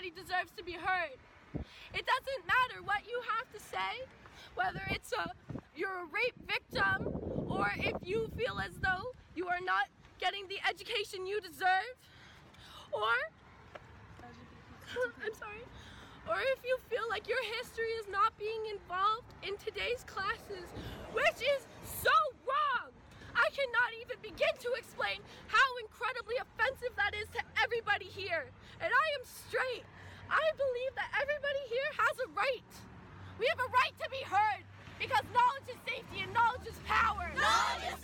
everybody deserves to be heard. It doesn't matter what you have to say, whether you're a rape victim or if you feel as though you are not getting the education you deserve, or or if you feel like your history is not being involved in today's classes, which is so wrong. I cannot even begin to explain how incredibly offensive that is to everybody here. And I am straight. I believe that everybody here has a right. We have a right to be heard because knowledge is safety and knowledge is power. Knowledge is